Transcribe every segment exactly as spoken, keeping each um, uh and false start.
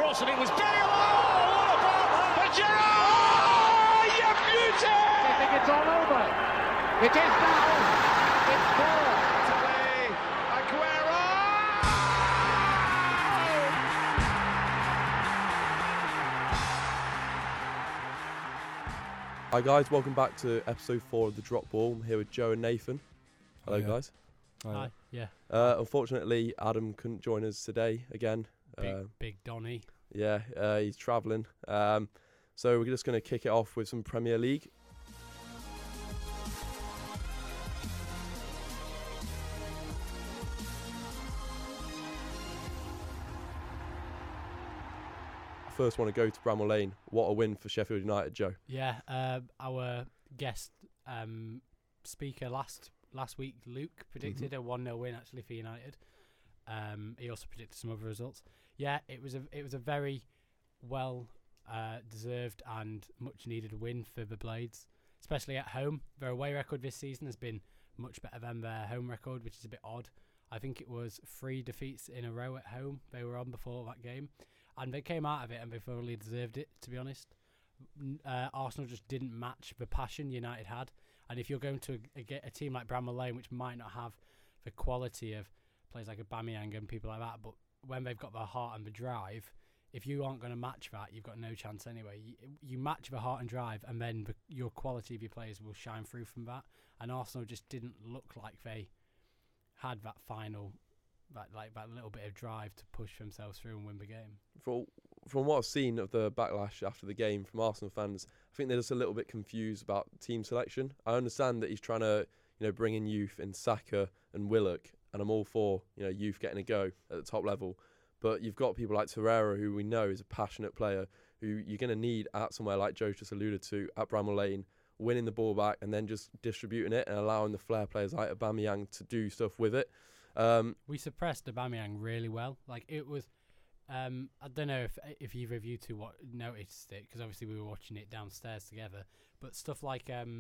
cross and it was Bale. Oh, what about that? Gerrard! You beauty! I think it's all over. It is now. It's four. Today, Aguero! Hi guys, welcome back to episode four of The Drop Ball. I'm here with Joe and Nathan. Hello, Oh, yeah. guys. Hi. Hi, yeah. Uh, unfortunately, Adam couldn't join us today again. Big, Uh, big Donny. yeah, uh, he's travelling. Um, so we're just going to kick it off with some Premier League. First want to go to Bramall Lane. What a win for Sheffield United, Joe. Yeah, uh, our guest um, speaker last last week, Luke, predicted a one nil win actually for United. Um, he also predicted some other results. Yeah, it was a it was a very well uh, deserved and much needed win for the Blades, especially at home. Their away record this season has been much better than their home record, which is a bit odd. I think it was three defeats in a row at home they were on before that game. And they came out of it and they thoroughly deserved it, to be honest. Uh, Arsenal just didn't match the passion United had. And if you're going to a, a, a team like Bramall Lane, which might not have the quality of players like Aubameyang and people like that, but when they've got the heart and the drive, if you aren't going to match that, you've got no chance anyway. You, you match the heart and drive, and then the, your quality of your players will shine through from that. And Arsenal just didn't look like they had that final... That like that little bit of drive to push themselves through and win the game. From, from what I've seen of the backlash after the game from Arsenal fans, I think they're just a little bit confused about team selection. I understand that he's trying to, you know, bring in youth in Saka and Willock, and I'm all for, you know, youth getting a go at the top level. But you've got people like Torreira, who we know is a passionate player, who you're going to need at somewhere like Joe just alluded to, at Bramall Lane, winning the ball back and then just distributing it and allowing the flair players like Aubameyang to do stuff with it. Um, we suppressed Aubameyang really well. Like it was, um, I don't know if if either of you two what noticed it, because obviously we were watching it downstairs together. But stuff like um,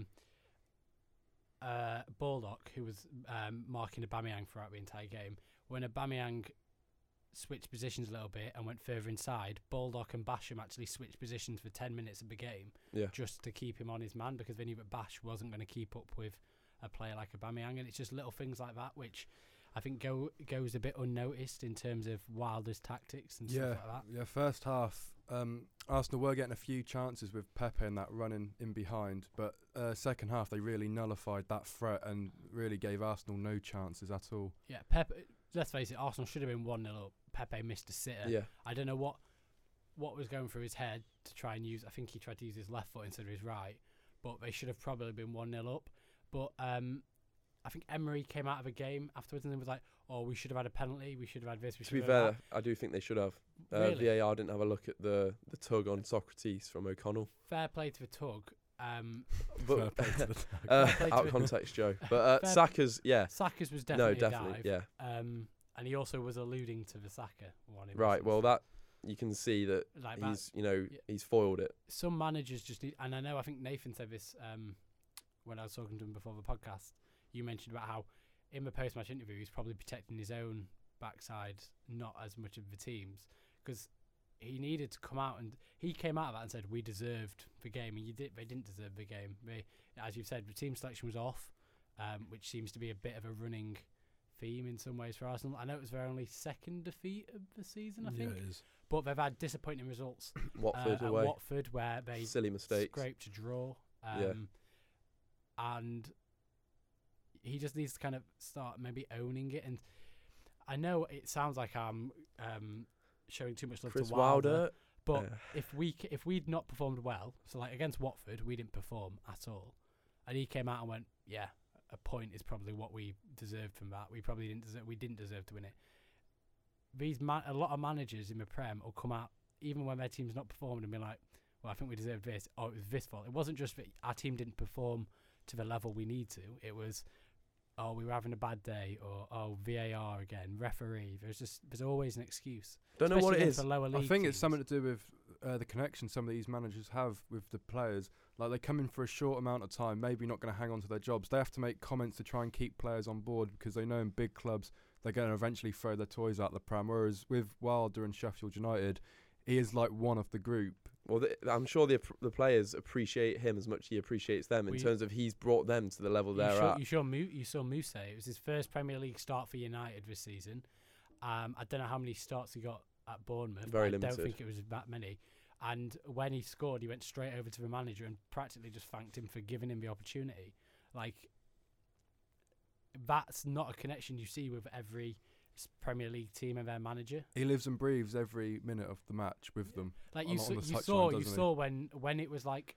uh, Baldock, who was um, marking Aubameyang throughout the entire game, when Aubameyang switched positions a little bit and went further inside, Baldock and Basham actually switched positions for ten minutes of the game, yeah. just to keep him on his man, because they knew that Bash wasn't going to keep up with a player like Aubameyang, and it's just little things like that which I think go goes a bit unnoticed in terms of Wilder's tactics and yeah, stuff like that. Yeah, first half, um, Arsenal were getting a few chances with Pepe and that running in behind, but uh, second half they really nullified that threat and really gave Arsenal no chances at all. Yeah, Pepe. Let's face it, Arsenal should have been one nil up. Pepe missed a sitter. Yeah. I don't know what what was going through his head to try and use. I think he tried to use his left foot instead of his right, but they should have probably been one nil up. But um, I think Emery came out of a game afterwards and was like, "Oh, we should have had a penalty. We should have had this." We To be should have had fair, I do think they should have. Uh, Really? V A R didn't have a look at the, the tug on Socrates from O'Connell. that." Fair play to the tug. Um, But Fair play to the uh, Fair play to out the- of context, Joe. But uh, Fair- Saka's, yeah. Saka's was No, definitely a definitely, dive. yeah. Um, and he also was alluding to the Saka one. in Right, essence. well, that you can see that like that. he's, you know, yeah. he's foiled it. Some managers just need, and I know I think Nathan said this um, when I was talking to him before the podcast. You mentioned about how in the post-match interview he's probably protecting his own backside, not as much of the team's, because he needed to come out and he came out of that and said we deserved the game, and you did. They didn't deserve the game. They, as you've said, the team selection was off, um, which seems to be a bit of a running theme in some ways for Arsenal. I know it was their only second defeat of the season, I think, yeah, it is. but they've had disappointing results. Watford uh, away. At Watford, where they Silly mistakes. scraped a draw. Um, Yeah. And he just needs to kind of start maybe owning it. And I know it sounds like I'm um, showing too much love Chris to Wilder, Wilder. but uh, if we c- if we'd not performed well, so like against Watford, we didn't perform at all, and he came out and went, "Yeah, a point is probably what we deserved from that. We probably didn't deserve. We didn't deserve to win it." These man- a lot of managers in the Prem will come out even when their team's not performed and be like, "Well, I think we deserved this. Oh, it was this fault." It wasn't just that our team didn't perform to the level we need to. It was, "Oh, we were having a bad day," or "Oh, V A R again, referee." There's just there's always an excuse. Don't know what Especially it against is. the lower I league think it's teams. something to do with uh, the connection some of these managers have with the players. Like they come in for a short amount of time, maybe not going to hang on to their jobs. They have to make comments to try and keep players on board because they know in big clubs they're going to eventually throw their toys out the pram. Whereas with Wilder and Sheffield United, he is like one of the group. Well, the, I'm sure the the players appreciate him as much as he appreciates them in Well, you- terms of he's brought them to the level You they're saw, at. you saw, Mu- you saw Musa. It was his first Premier League start for United this season. Um, I don't know how many starts he got at Bournemouth. Very I limited. don't think it was that many. And when he scored, he went straight over to the manager and practically just thanked him for giving him the opportunity. Like, that's not a connection you see with every s- Premier League team and their manager. He lives and breathes every minute of the match with them. Like On- you, on saw, the you touchline, saw, you doesn't he? saw when when it was like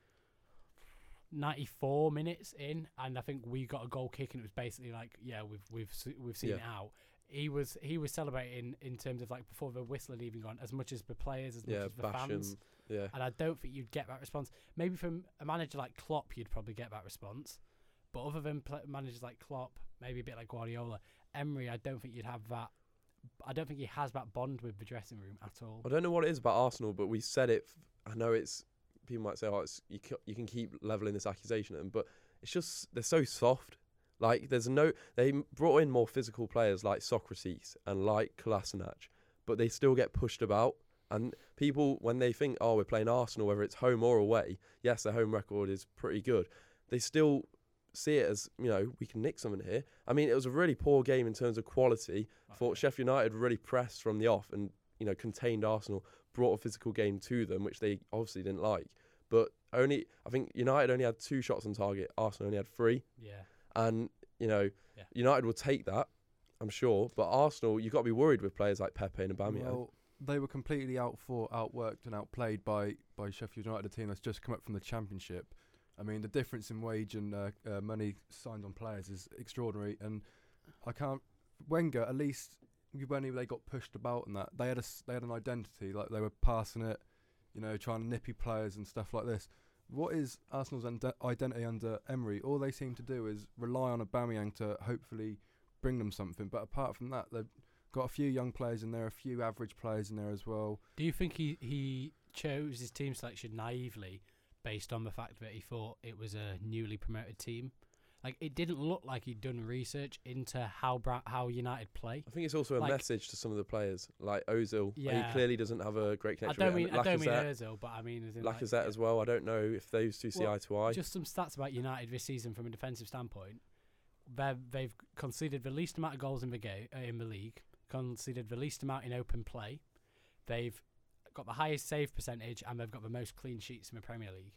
ninety-four minutes in, and I think we got a goal kick, and it was basically like, yeah, we've we've se- we've seen Yeah. it out. He was he was celebrating in terms of like before the whistle had even gone, as much as the players, as Yeah, much as the bash fans. him. Yeah. And I don't think you'd get that response. Maybe from a manager like Klopp, you'd probably get that response. But other than pl- managers like Klopp, maybe a bit like Guardiola, Emery, I don't think you'd have that. I don't think he has that bond with the dressing room at all. I don't know what it is about Arsenal, but we said it. F- I know it's people might say, "Oh, it's, you c- you can keep leveling this accusation at them," but it's just they're so soft. Like there's no, they m- brought in more physical players like Socrates and like Kolasinac, but they still get pushed about. And people, when they think, "Oh, we're playing Arsenal, whether it's home or away," yes, their home record is pretty good. They still see it as, you know, we can nick something here. I mean, it was a really poor game in terms of quality. I thought Sheffield United really pressed from the off and, you know, contained Arsenal, brought a physical game to them, which they obviously didn't like. But only, I think United only had two shots on target. Arsenal only had three. Yeah. And, you know, Yeah. United will take that, I'm sure. But Arsenal, you've got to be worried with players like Pepe and Aubameyang. Well, they were completely outfought, outworked, and outplayed by by Sheffield United, a team that's just come up from the Championship. I mean, the difference in wage and uh, uh, money signed on players is extraordinary, and I can't. Wenger, at least when they got pushed about and that, they had a s- they had an identity, like they were passing it, you know, trying to nippy players and stuff like this. What is Arsenal's inde- identity under Emery? All they seem to do is rely on Aubameyang to hopefully bring them something. But apart from that, they've got a few young players in there, a few average players in there as well. Do you think he, he chose his team selection naively based on the fact that he thought it was a newly promoted team? Like, it didn't look like he'd done research into how Bra- how United play. I think it's also a like- message to some of the players, like Ozil. Yeah. He clearly doesn't have a great I connection don't with mean him. I don't mean Lacazette, Ozil, but I mean as in like, Lacazette as well. I don't know if those two see Well, eye to eye. just some stats about United this season from a defensive standpoint. They've they've conceded the least amount of goals in the game uh, in the league. Conceded the least amount in open play. They've got the highest save percentage, and they've got the most clean sheets in the Premier League.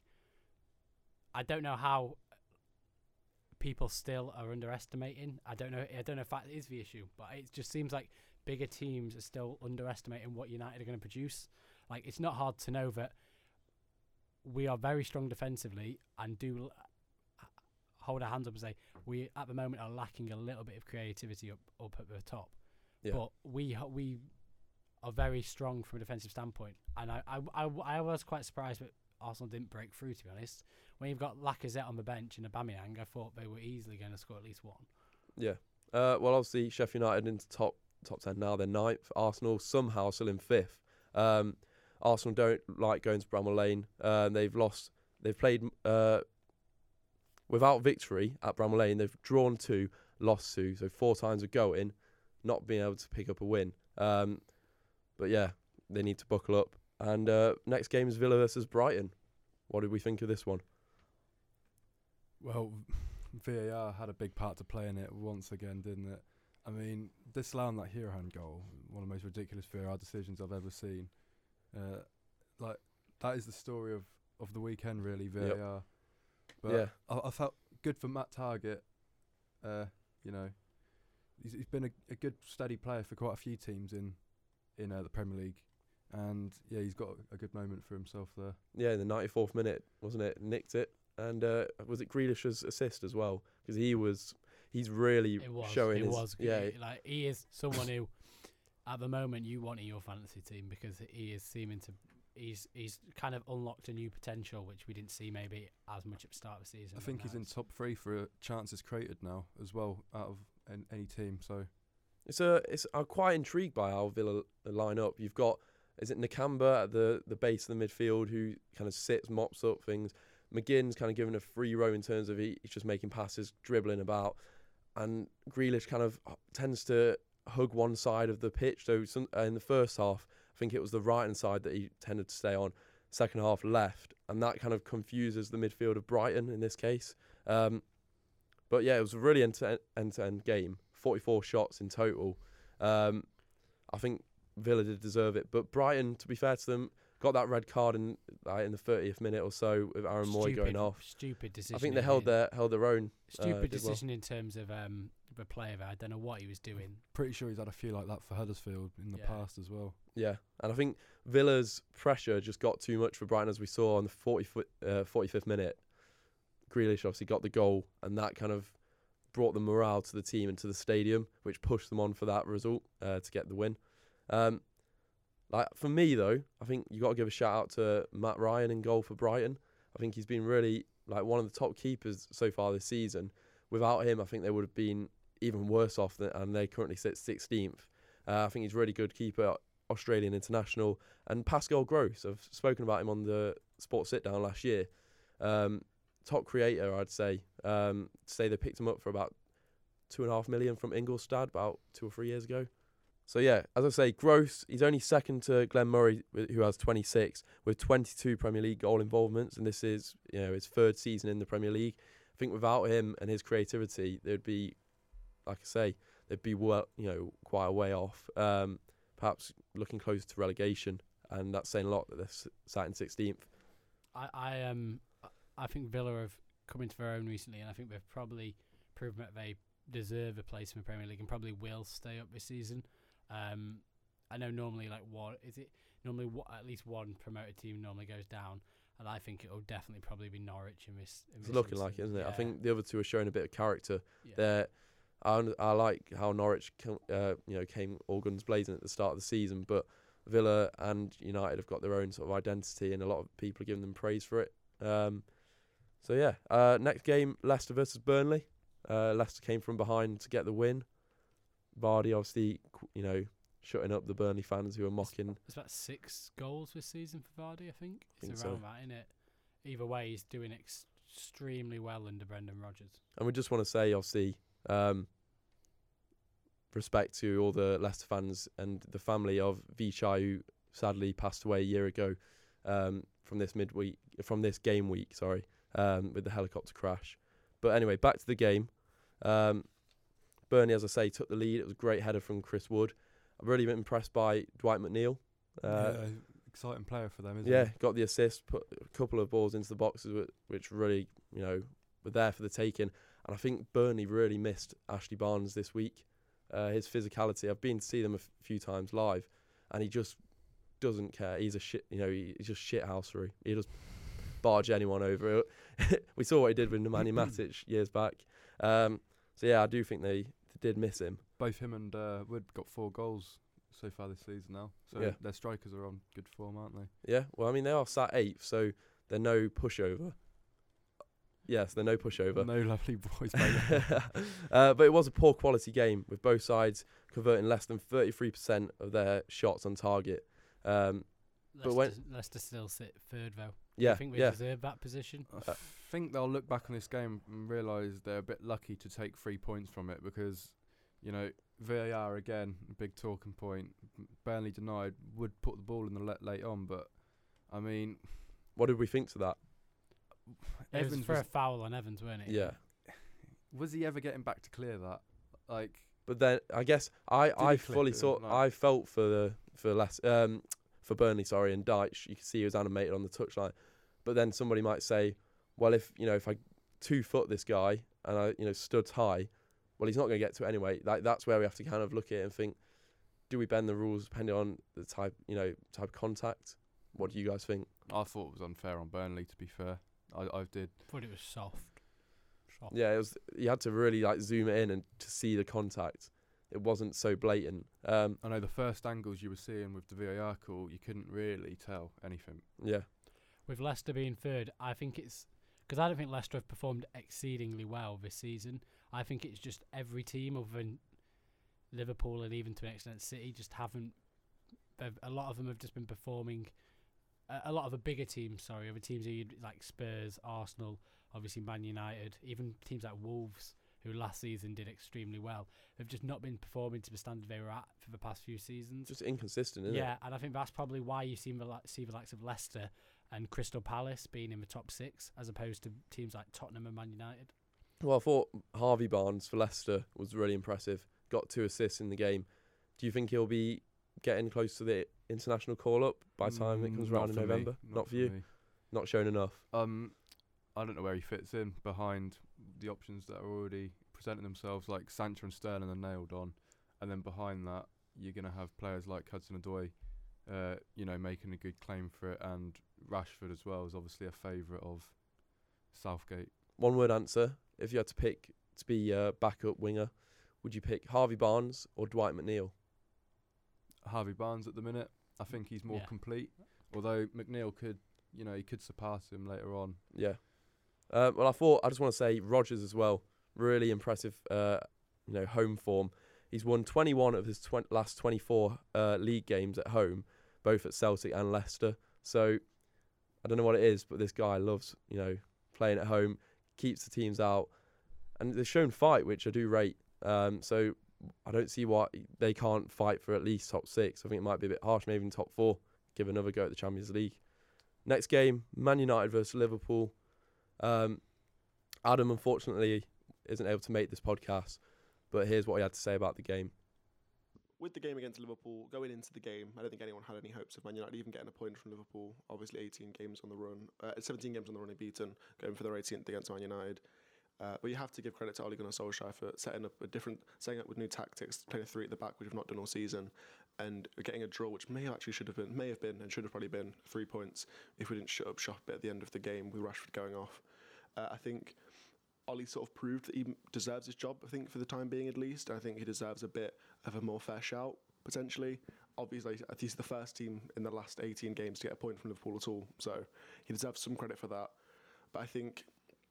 I don't know how people still are underestimating. I don't know. I don't know if that is the issue, but it just seems like bigger teams are still underestimating what United are going to produce. Like, it's not hard to know that we are very strong defensively and do l- hold our hands up and say we at the moment are lacking a little bit of creativity up up at the top. Yeah. But we ha- we are very strong from a defensive standpoint, and I I, I, I was quite surprised that Arsenal didn't break through. To be honest, when you've got Lacazette on the bench and Aubameyang, I thought they were easily going to score at least one. Yeah. Uh, well, obviously, Sheffield United into top top ten now. They're ninth. Arsenal somehow still in fifth. Um, Arsenal don't like going to Bramall Lane. Uh, they've lost. They've played uh, without victory at Bramall Lane. They've drawn two, lost two. So four times of going, not being able to pick up a win. Um, but yeah, they need to buckle up. And uh, next game is Villa versus Brighton. What did we think of this one? Well, V A R had a big part to play in it once again, didn't it? I mean, disallowing that Hurahan goal, one of the most ridiculous V A R decisions I've ever seen. Uh, like, that is the story of, of the weekend, really, V A R. Yep. But Yeah. I, I felt good for Matt Targett. Uh, you know, he's, he's been a, a good, steady player for quite a few teams in in uh, the Premier League. And, yeah, he's got a good moment for himself there. Yeah, in the ninety-fourth minute, wasn't it? Nicked it. And uh, was it Grealish's assist as well? Because he was, he's really It was. showing it his... was. Yeah, It- like he is someone who, at the moment, you want in your fantasy team because he is seeming to. He's he's kind of unlocked a new potential which we didn't see maybe as much at the start of the season. I but think now he's in it's- top three for uh, chances created now as well out of an, any team. So It's a. It's. I'm quite intrigued by how Villa line up. You've got, is it Nakamba at the the base of the midfield who kind of sits, mops up things. McGinn's kind of given a free row in terms of he, he's just making passes, dribbling about, and Grealish kind of tends to hug one side of the pitch. So some, uh, in the first half, I think it was the right-hand side that he tended to stay on. Second half left, and that kind of confuses the midfield of Brighton in this case. Um, but yeah, it was a really end-to-end, end-to-end game. forty-four shots in total. Um, I think Villa did deserve it, but Brighton, to be fair to them, got that red card in like, in the thirtieth minute or so with Aaron Moy Stupid- going off. Stupid decision. I think they in held it. their held their own. uh, Stupid did well. decision in terms of um, the player there. I don't know what he was doing. Pretty sure he's had a few like that for Huddersfield in the Yeah. past as well. Yeah, and I think Villa's pressure just got too much for Brighton, as we saw on the forty foot, uh, forty-fifth minute. Grealish obviously got the goal, and that kind of brought the morale to the team and to the stadium, which pushed them on for that result uh, to get the win. Um, like for me though, I think you got to give a shout out to Matt Ryan in goal for Brighton. I think he's been really like one of the top keepers so far this season. Without him, I think they would have been even worse off, than, and they currently sit sixteenth. Uh, I think he's a really good keeper, Australian international. And Pascal Gross, I've spoken about him on the Sports Sit Down last year. Um, top creator, I'd say. Um, say they picked him up for about two and a half million from Ingolstadt about two or three years ago. So yeah, as I say, Gross, he's only second to Glenn Murray, who has twenty-six, with twenty-two Premier League goal involvements, and this is, you know, his third season in the Premier League. I think without him and his creativity, they'd be, like I say, they'd be well, you know, quite a way off. Um, perhaps looking closer to relegation, and that's saying a lot that they're s- sat in sixteenth. I, I um I think Villa have come into their own recently, and I think they've probably proven that they deserve a place in the Premier League and probably will stay up this season. Um, I know normally like what is it? Normally what, at least one promoted team normally goes down, and I think it will definitely probably be Norwich in this. In It's this looking like it, instance. isn't it? I Yeah. think the other two are showing a bit of character. Yeah. They're, I, un- I like how Norwich, com- uh, you know, came all guns blazing at the start of the season, but Villa and United have got their own sort of identity, and a lot of people are giving them praise for it. Um, so yeah, uh, next game, Leicester versus Burnley. Uh, Leicester came from behind to get the win. Vardy obviously, qu- you know, shutting up the Burnley fans who are mocking. It's about six goals this season for Vardy, I think. It's Think so. around that, isn't it? Either way, he's doing ex- extremely well under Brendan Rodgers. And we just want to say, obviously, um, respect to all the Leicester fans and the family of Vichai, who sadly passed away a year ago um, from this midweek, from this game week, sorry, um, with the helicopter crash. But anyway, back to the game. Um, Burnley, as I say, took the lead. It was a great header from Chris Wood. I've really been impressed by Dwight McNeil. Uh, yeah, exciting player for them, isn't yeah, he? got the assist, put a couple of balls into the boxes, wh- which really, you know, were there for the taking. And I think Burnley really missed Ashley Barnes this week. Uh, his physicality, I've been to see them a f- few times live, and he just doesn't care. He's a shit, you know, he, he's just shithousery. He just barge anyone over. We saw what he did with Nemanja Matic years back. Um, so yeah, I do think they, they did miss him. Both him and uh, Wood got four goals so far this season now. So Yeah. their strikers are on good form, aren't they? Yeah, well, I mean, they are sat eighth, so they're no pushover. Yes, they're no pushover. No lovely boys, mate. uh, but it was a poor quality game, with both sides converting less than thirty-three percent of their shots on target. Um, Leicester, But when- Leicester still sit third, though. yeah, I think we yeah. deserve that position. I Uh, think they'll look back on this game and realise they're a bit lucky to take three points from it because, you know, V A R again, a big talking point. Burnley denied, would put the ball in the let late on, but I mean, What did we think to that? It was Evans for was, a foul on Evans, weren't it? Yeah. was he ever getting back to clear that? Like, But then I guess I, Did I he clip fully it? saw Like- I felt for the for less um for Burnley, sorry, and Deitch. You can see he was animated on the touchline. But then somebody might say, well, if you know if I two foot this guy and I you know stood high, well, he's not going to get to it anyway. Like that's where we have to kind of look at it and think, do we bend the rules depending on the type you know type of contact? What do you guys think? I thought it was unfair on Burnley, to be fair. I, I did. Thought it was soft. Soft. Yeah, it was. You had to really like zoom it in and to see the contact. It wasn't so blatant. Um, I know the first angles you were seeing with the V A R call, you couldn't really tell anything. yeah. With Leicester being third, I think it's because I don't think Leicester have performed exceedingly well this season. I think it's just every team other than Liverpool and even to an extent City just haven't. they've- A lot of them have just been performing. Uh, a lot of the bigger teams, sorry, other teams who you'd- like Spurs, Arsenal, obviously Man United, even teams like Wolves who last season did extremely well, have just not been performing to the standard they were at for the past few seasons. Just inconsistent, isn't yeah, it? and I think that's probably why you see the, li- see the likes of Leicester and Crystal Palace being in the top six, as opposed to teams like Tottenham and Man United. Well, I thought Harvey Barnes for Leicester was really impressive. Got two assists in the game. Do you think he'll be getting close to the international call-up by the time it comes Mm, around not in for me, November? Not, for you? me. Not shown enough? Um, I don't know where he fits in behind the options that are already presenting themselves. Like Sancho and Sterling are nailed on, and then behind that you're going to have players like Hudson-Odoi, uh, you know, making a good claim for it, and Rashford as well is obviously a favourite of Southgate. One word answer. If you had to pick to be a backup winger, would you pick Harvey Barnes or Dwight McNeil? Harvey Barnes at the minute, I think he's more Yeah. complete. Although McNeil could, you know, he could surpass him later on. Yeah. Uh, well, I thought I just want to say Rodgers as well. Really impressive, uh, you know, home form. He's won twenty-one of his tw- last twenty-four uh, league games at home, both at Celtic and Leicester. So I don't know what it is, but this guy loves, you know, playing at home, keeps the teams out, and they've shown fight, which I do rate. Um, so I don't see why they can't fight for at least top six. I think it might be a bit harsh, maybe even top four. Give another go at the Champions League. Next game, Man United versus Liverpool. Um, Adam, unfortunately, isn't able to make this podcast, but here's what he had to say about the game. With the game against Liverpool, going into the game, I don't think anyone had any hopes of Man United even getting a point from Liverpool. Obviously, eighteen games on the run, uh, seventeen games on the run unbeaten, going for their eighteenth against Man United. Uh, but you have to give credit to Ole Gunnar Solskjaer for setting up a different, setting up with new tactics, playing a three at the back, which we've not done all season, and getting a draw, which may have actually should have been, may have been, and should have probably been three points if we didn't shut up shop at the end of the game with Rashford going off. Uh, I think Ollie sort of proved that he deserves his job, I think, for the time being at least. I think he deserves a bit of a more fair shout, potentially. Obviously, he's the first team in the last eighteen games to get a point from Liverpool at all, so he deserves some credit for that. But I think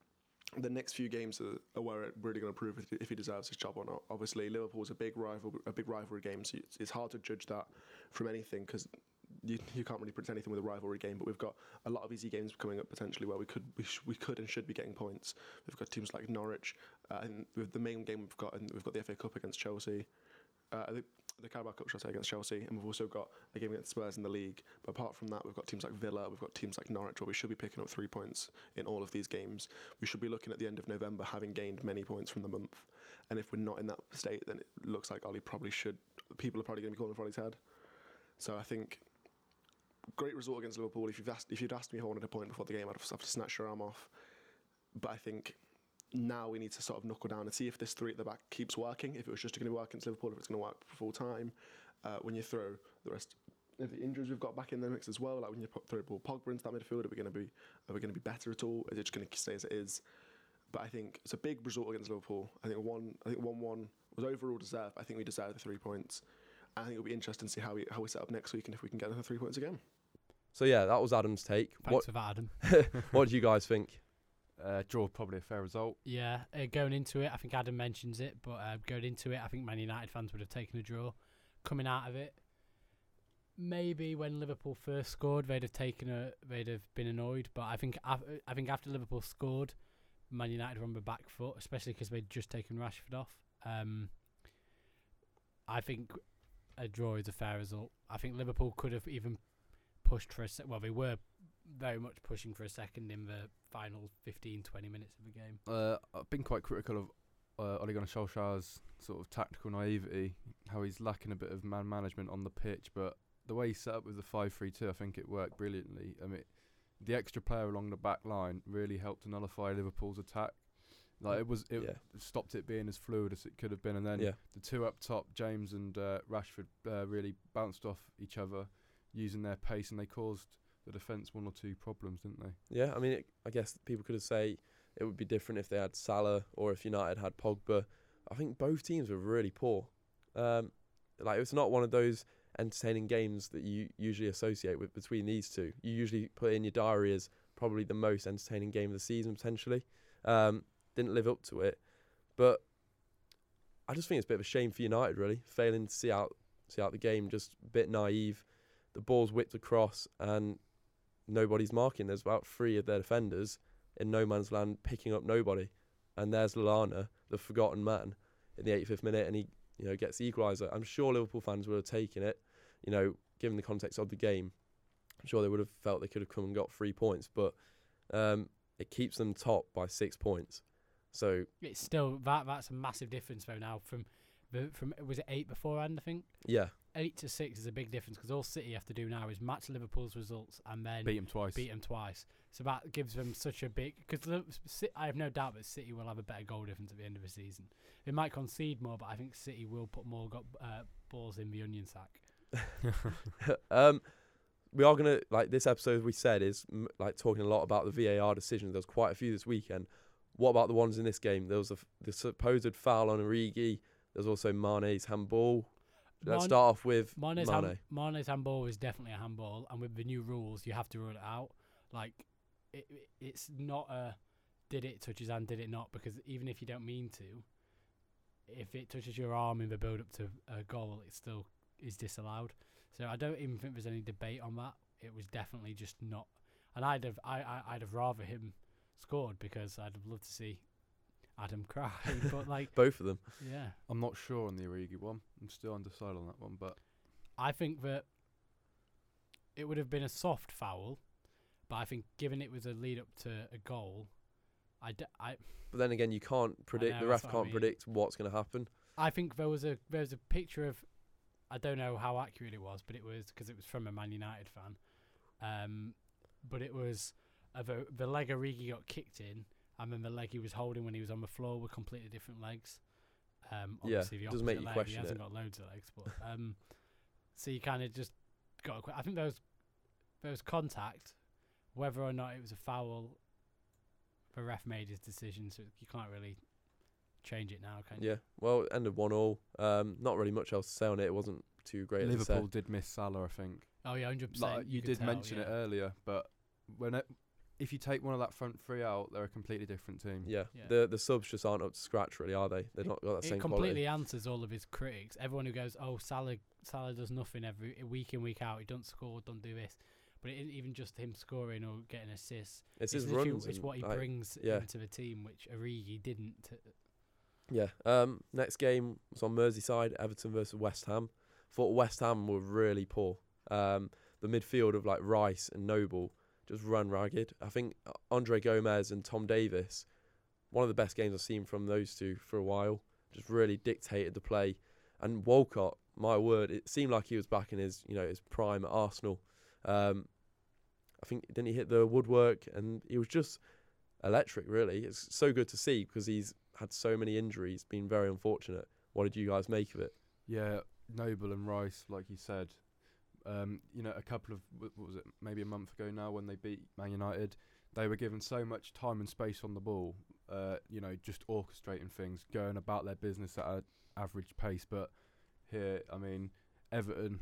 the next few games are, are where it's really going to prove if, if he deserves his job or not. Obviously, Liverpool's a big rival, a big rivalry game, so it's, it's hard to judge that from anything because you, you can't really predict anything with a rivalry game. But we've got a lot of easy games coming up potentially where we could we, sh- we could and should be getting points. We've got teams like Norwich, uh, and with the main game we've got, and we've got the F A Cup against Chelsea. Uh, the, the Carabao Cup, shall I say, against Chelsea, and we've also got a game against Spurs in the league. But apart from that, we've got teams like Villa, we've got teams like Norwich, where we should be picking up three points in all of these games. We should be looking at the end of November having gained many points from the month. And if we're not in that state, then it looks like Ollie probably should. People are probably going to be calling for Ollie's head. So I think great result against Liverpool. If you've asked, if you'd asked me if I wanted a point before the game, I'd have, have snatched your arm off. But I think now we need to sort of knuckle down and see if this three at the back keeps working, if it was just going to work against Liverpool, if it's going to work for full time. Uh, when you throw the rest of the injuries we've got back in the mix as well, like when you put, throw Paul Pogba into that midfield, are we going to be are we going to be better at all? Is it just going to stay as it is? But I think it's a big result against Liverpool. I think one I think one one was overall deserved. I think we deserve the three points. I think it'll be interesting to see how we how we set up next week and if we can get another three points again. So yeah, that was Adam's take. Thanks What for that, Adam. what do you guys think? Uh, draw probably a fair result. Yeah, uh, going into it, I think Adam mentions it, but uh, going into it, I think Man United fans would have taken a draw. Coming out of it, maybe when Liverpool first scored, they'd have taken a, they'd have been annoyed. But I think, af- I think after Liverpool scored, Man United were on the back foot, especially because they'd just taken Rashford off. Um, I think a draw is a fair result. I think Liverpool could have even pushed for a se- well, they were very much pushing for a second in the final fifteen, twenty minutes of the game. Uh, I've been quite critical of uh, Ole Gunnar Solskjaer's sort of tactical naivety, how he's lacking a bit of man management on the pitch, but the way he set up with the five three two, I think it worked brilliantly. I mean, the extra player along the back line really helped to nullify Liverpool's attack. Like it was, it Yeah. stopped it being as fluid as it could have been, and then Yeah. the two up top, James and uh, Rashford, uh, really bounced off each other, using their pace, and they caused the defence one or two problems, didn't they? Yeah, I mean, it, I guess people could have say it would be different if they had Salah or if United had Pogba. I think both teams were really poor. Um, like it's not one of those entertaining games that you usually associate with between these two. You usually put in your diary as probably the most entertaining game of the season potentially. Um, didn't live up to it, but I just think it's a bit of a shame for United really, failing to see out see out the game, just a bit naive. The ball's whipped across and nobody's marking. There's about three of their defenders in no man's land picking up nobody. and there's Lallana, the forgotten man, in the eighty-fifth minute, and he, you know, gets the equaliser. I'm sure Liverpool fans would have taken it, you know, given the context of the game. I'm sure they would have felt they could have come and got three points, but um, it keeps them top by six points. So It's still that that's a massive difference though now from the from was it eight beforehand I think yeah, eight to six is a big difference because all City have to do now is match Liverpool's results and then Beat them twice. beat them twice. So that gives them such a big because I have no doubt that City will have a better goal difference at the end of the season. They might concede more, but I think City will put more go- uh, balls in the onion sack. um, we are gonna like this episode. We said is m- like talking a lot about the V A R decisions. There's quite a few this weekend. What about the ones in this game? There was a f- the supposed foul on Origi. There's also Mane's handball. Let's Man- start off with Mane's, Mane. hand, Mane's handball is definitely a handball, and with the new rules, you have to rule it out. Like, it, it, it's not a did it touch his hand, did it not? Because even if you don't mean to, if it touches your arm in the build up to a goal, it still is disallowed. So I don't even think there's any debate on that. It was definitely just not. And I'd have, I, I, I'd have rather him scored because I'd have loved to see Adam cry. But like, Both of them. yeah. I'm not sure on the Origi one. I'm still undecided on that one, but I think that it would have been a soft foul, but I think given it was a lead up to a goal, I, d- I, But then again, you can't predict. know, The that's ref what I can't mean. predict what's going to happen. I think there was a there was a picture of, I don't know how accurate it was, but it was because it was from a Man United fan, um, but it was of a, the leg Origi got kicked in, and then the leg he was holding when he was on the floor were completely different legs. Um, Yeah, obviously the does opposite make you leg, question he hasn't it. got loads of legs, but um, so you kind of just got. To, I think there was there was contact, whether or not it was a foul. The ref made his decision, so you can't really change it now, can you? Yeah. Well, it ended one all. Um, not really much else to say on it. It wasn't too great. as I Liverpool said. did miss Salah, I think. Oh yeah, hundred percent. Like, you, did mention it earlier, but when it, if you take one of that front three out, they're a completely different team. Yeah. Yeah. The the subs just aren't up to scratch, really, are they? They've not got that It same completely quality. answers all of his critics. Everyone who goes, "Oh, Salah, Salah does nothing every week in, week out. He don't score, don't do this." But it isn't even just him scoring or getting assists. It's his literally- runs. It's and, what he like, brings yeah. into the team, which Origi didn't. T- Yeah. Um. Next game was on Merseyside, Everton versus West Ham. Thought West Ham were really poor. Um. The midfield of like Rice and Noble just run ragged. I think Andre Gomez and Tom Davis, one of the best games I've seen from those two for a while. Just really dictated the play. And Walcott, my word, it seemed like he was back in his, you know, his prime at Arsenal. Um, I think didn't he hit the woodwork, and he was just electric. Really, it's so good to see because he's had so many injuries, been very unfortunate. What did you guys make of it? Yeah, Noble and Rice, like you said, um, you know, a couple of what was it, maybe a month ago now when they beat Man United, they were given so much time and space on the ball, uh, you know, just orchestrating things, going about their business at an average pace. But here, I mean, Everton,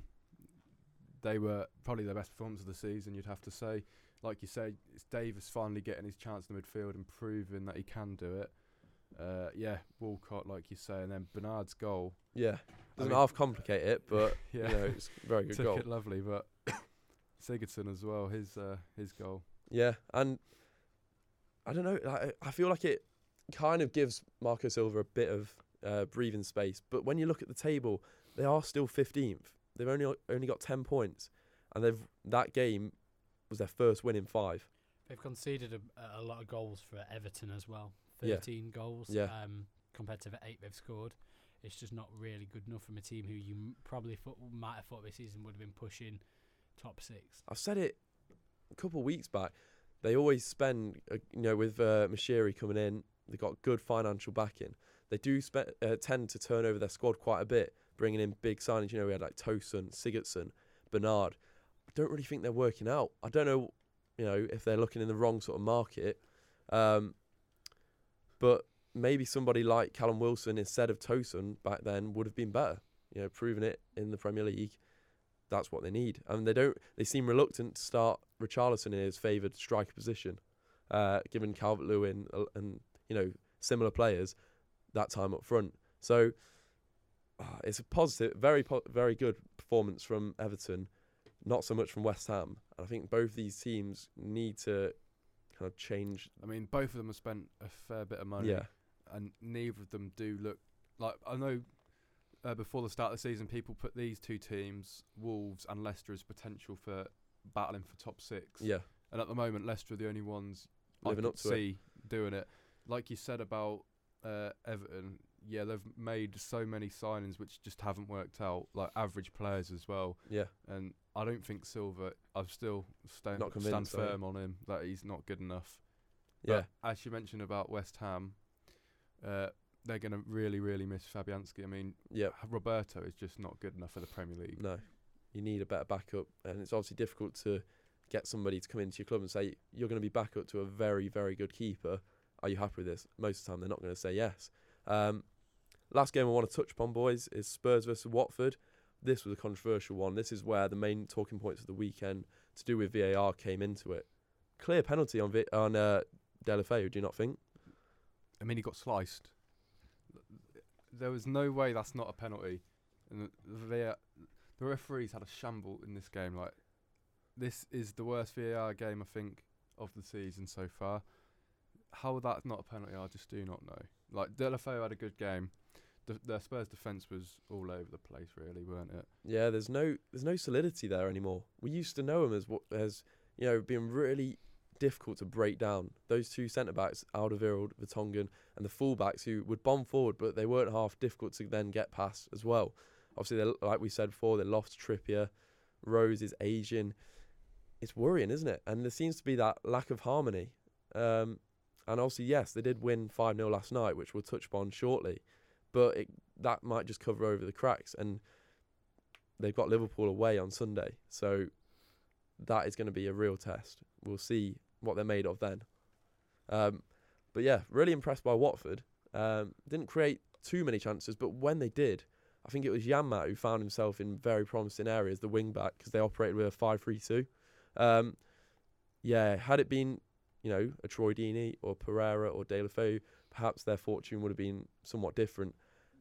they were probably their best performance of the season, you'd have to say. Like you say, it's Davis finally getting his chance in the midfield and proving that he can do it. Uh, yeah, Walcott, like you say, and then Bernard's goal. Yeah, doesn't mean- half complicate it, but Yeah, you know, it's a very good took goal. it lovely, but Sigurdsson as well, his uh, his goal. Yeah, and I don't know. I, I feel like it kind of gives Marco Silva a bit of uh, breathing space. But when you look at the table, they are still fifteenth. They've only only got ten points, and they've that game was their first win in five. They've conceded a, a lot of goals for Everton as well. Yeah. Thirteen goals. Yeah. Um, compared to the eight they've scored, it's just not really good enough from a team who you m- probably thought, might have thought this season would have been pushing top six. I've said it a couple of weeks back. They always spend, uh, you know, with uh, Mashiri coming in, they've got good financial backing. They do spe- uh, tend to turn over their squad quite a bit, bringing in big signings. You know, we had like Tosun, Sigurdsson, Bernard. I don't really think they're working out. I don't know, you know, if they're looking in the wrong sort of market. Um, but maybe somebody like Callum Wilson instead of Tosun back then would have been better. You know, proving it in the Premier League. That's what they need. I mean, they don't. They seem reluctant to start Richarlison in his favoured striker position, uh, given Calvert-Lewin uh, and you know similar players that time up front. So uh, it's a positive, very po- very good performance from Everton. Not so much from West Ham. And I think both these teams need to kind of change. I mean, both of them have spent a fair bit of money. Yeah, and neither of them do look like. I know uh, before the start of the season, people put these two teams, Wolves and Leicester, as potential for battling for top six. Yeah, And at the moment, Leicester are the only ones Living I up could to it. see doing it. Like you said about uh, Everton, yeah, they've made so many signings which just haven't worked out, like average players as well. yeah, And I don't think Silva, I'm still stand, Not stand convinced, are you? firm on him that he's not good enough. yeah. But as you mentioned about West Ham, uh, they're going to really, really miss Fabianski. I mean, Yeah, Roberto is just not good enough for the Premier League. no. You need a better backup, and it's obviously difficult to get somebody to come into your club and say you're going to be back up to a very, very good keeper. Are you happy with this? Most of the time, they're not going to say yes. Um, last game I want to touch upon, boys, is Spurs versus Watford. This was a controversial one. This is where the main talking points of the weekend to do with V A R came into it. Clear penalty on v- on uh, Deulofeu, do you not think? I mean, he got sliced. There was no way that's not a penalty. And the, the, the referees had a shamble in this game. Like, this is the worst V A R game, I think, of the season so far. How that's not a penalty, I just do not know. Like, Deulofeu had a good game. The, the Spurs defence was all over the place, really, weren't it? Yeah, there's no there's no solidity there anymore. We used to know him as what as you know being really difficult to break down. Those two centre backs, Alderweireld, Vertonghen, and the full backs who would bomb forward, but they weren't half difficult to then get past as well. Obviously, they, like we said before, they lost Trippier. Rose is Asian. It's worrying, isn't it? And there seems to be that lack of harmony. Um, and obviously, yes, they did win five nil last night, which we'll touch upon shortly. But it, that might just cover over the cracks. And they've got Liverpool away on Sunday. So that is going to be a real test. We'll see what they're made of then. Um, but yeah, really impressed by Watford. Um, didn't create too many chances, but when they did, I think it was Janmaat who found himself in very promising areas, the wing back, because they operated with a five three two. Um, yeah, had it been, you know, a Troy Deeney or Pereira or Deulofeu, perhaps their fortune would have been somewhat different.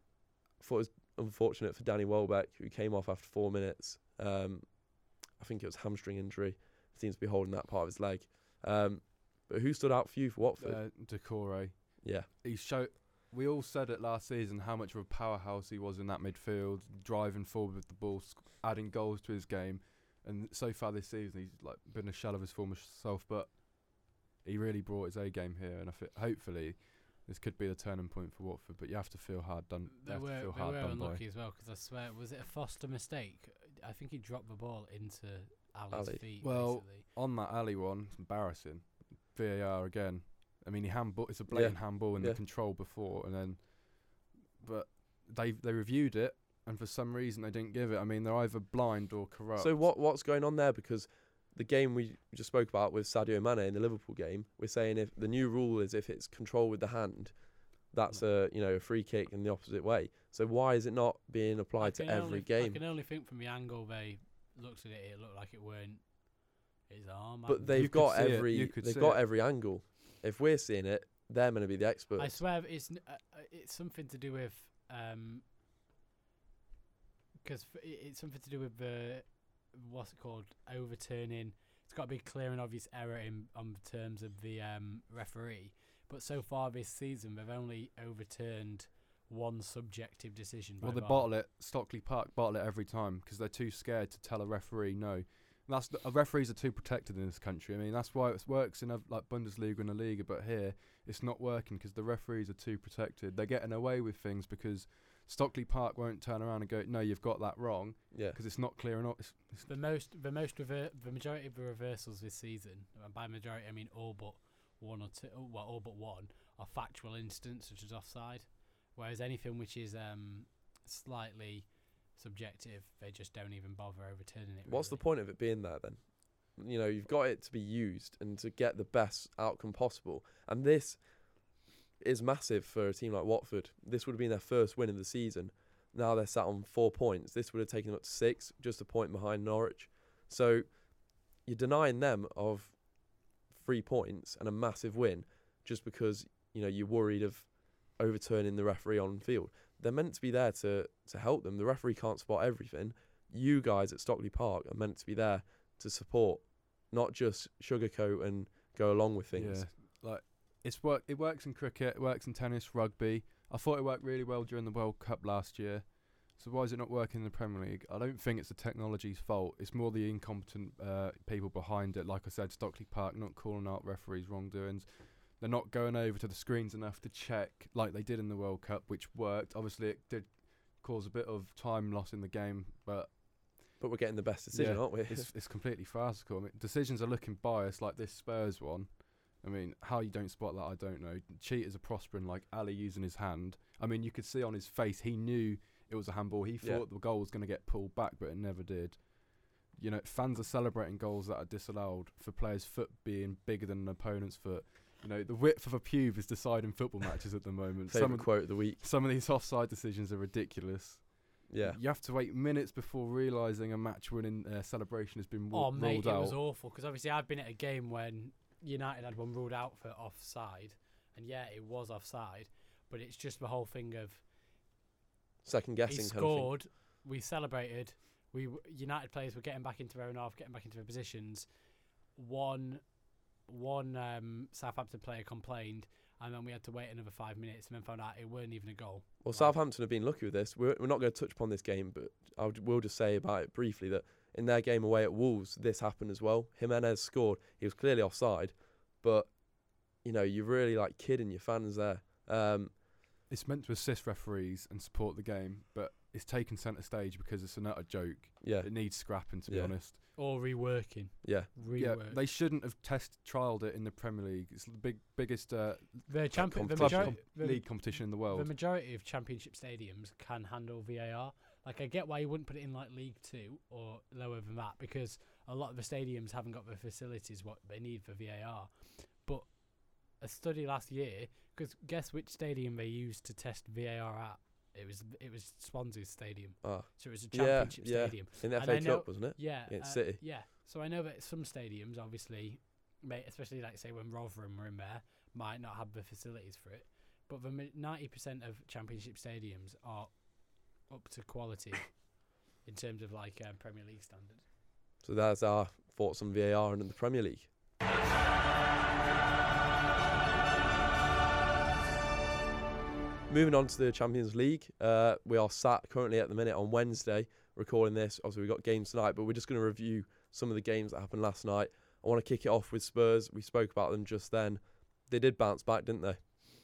I thought it was unfortunate for Danny Welbeck, who came off after four minutes. Um, I think it was hamstring injury. Seems to be holding that part of his leg. Um, but who stood out for you for Watford? Uh, Decore. Yeah, He showed. We all said it last season how much of a powerhouse he was in that midfield, driving forward with the ball, sc- adding goals to his game. And so far this season, he's like been a shell of his former self. But he really brought his A game here, and I fi- hopefully this could be the turning point for Watford. But you have to feel hard done. You They have were, to feel they hard were done unlucky by. as well, because I swear, was it a Foster mistake? I think he dropped the ball into Ali's Ali. feet. Well, basically. On that alley one, it's embarrassing. V A R again. I mean, he handball. It's a blatant Yeah. handball in Yeah. the control before, and then, but they they reviewed it, and for some reason they didn't give it. I mean, they're either blind or corrupt. So what what's going on there? Because the game we just spoke about with Sadio Mane in the Liverpool game, we're saying if the new rule is if it's control with the hand, that's a you know a free kick in the opposite way. So why is it not being applied I to can every only, game? I can only think from the angle they looked at it, it looked like it weren't his arm. But I- they've You could got see it, every you could they've see got it. every angle. If we're seeing it, they're going to be the experts. I swear it's n- uh, uh, it's something to do with um because it's something to do with the what's it called overturning. It's got to be clear and obvious error in on terms of the um referee. But so far this season, they've only overturned one subjective decision. well, by they V A R. bottle it. Stockley Park bottle it every time because they're too scared to tell a referee no. And that's the, uh, referees are too protected in this country. I mean, that's why it works in a, like Bundesliga and the Liga, but here it's not working because the referees are too protected. They're getting away with things because Stockley Park won't turn around and go, "No, you've got that wrong," yeah, because it's not clear enough. It's, it's The most, the most, rever- the majority of the reversals this season, and by majority I mean all but one or two, oh, well, all but one, are factual incidents such as offside. Whereas anything which is um, slightly subjective, they just don't even bother overturning it. what's the really. point of it being there then? You know, you've got it to be used and to get the best outcome possible. And this is massive for a team like Watford. This would have been their first win of the season. Now they're sat on four points. This would have taken them up to six, just a point behind Norwich. So you're denying them of three points and a massive win just because, you know, you're worried of overturning the referee on field. They're meant to be there to, to help them. The referee can't spot everything. You guys at Stockley Park are meant to be there to support, not just sugarcoat and go along with things. yeah, like it's work. It works in cricket. It works in tennis, rugby. I thought it worked really well during the World Cup last year. So why is it not working in the Premier League? I don't think it's the technology's fault. It's more the incompetent uh, people behind it. Like I said, Stockley Park not calling out referees' wrongdoings. They're not going over to the screens enough to check like they did in the World Cup, which worked. Obviously, it did cause a bit of time loss in the game, but But we're getting the best decision, yeah, aren't we? it's, it's completely farcical. I mean, decisions are looking biased, like this Spurs one. I mean, how you don't spot that, I don't know. Cheaters are prospering, like Ali using his hand. I mean, you could see on his face, he knew it was a handball. He Yeah. thought the goal was going to get pulled back, but it never did. You know, fans are celebrating goals that are disallowed for players' foot being bigger than an opponent's foot. You know, the width of a pube is deciding football matches at the moment. Some Favourite of, quote of the week. some of these offside decisions are ridiculous. Yeah. You have to wait minutes before realising a match-winning uh, celebration has been wa- Oh, mate, ruled it out. was awful because obviously I've been at a game when United had one ruled out for offside, and yeah, it was offside, but it's just the whole thing of Second he guessing kind of thing. scored, we celebrated, we w- United players were getting back into their own half, getting back into their positions. One, one um, Southampton player complained, and then we had to wait another five minutes, and then found out it weren't even a goal. Well, Like, Southampton have been lucky with this. We're, we're not going to touch upon this game, but I will just say about it briefly that in their game away at Wolves, this happened as well. Jimenez scored. He was clearly offside, but, you know, you're really, like, kidding your fans there. Um, It's meant to assist referees and support the game, but it's taken centre stage because it's an utter joke. yeah, It needs scrapping, to be Yeah. honest. Or reworking. yeah. Yeah, Rework. they shouldn't have test trialled it in the Premier League. It's the big, biggest uh, the champion, the competition. majority, com- the, league competition in the the world. majority of championship stadiums can handle V A R. Like, I get why you wouldn't put it in like League Two or lower than that, because a lot of the stadiums haven't got the facilities what they need for V A R. But a study last year, because guess which stadium they used to test V A R at? It was it was Swansea Stadium. Ah, So it was a Yeah, championship yeah. stadium. in the And F A I know- Cup, wasn't it? Yeah, Against uh, City. Yeah. So I know that some stadiums, obviously, may, especially like say when Rotherham were in there, might not have the facilities for it. But the ninety percent of championship stadiums are up to quality in terms of like um, Premier League standard. So that's our thoughts on V A R and in the Premier League. Moving on to the Champions League, uh, we are sat currently at the minute on Wednesday recording this. Obviously, we've got games tonight, but we're just going to review some of the games that happened last night. I want to kick it off with Spurs. We spoke about them just then. They did bounce back, didn't they?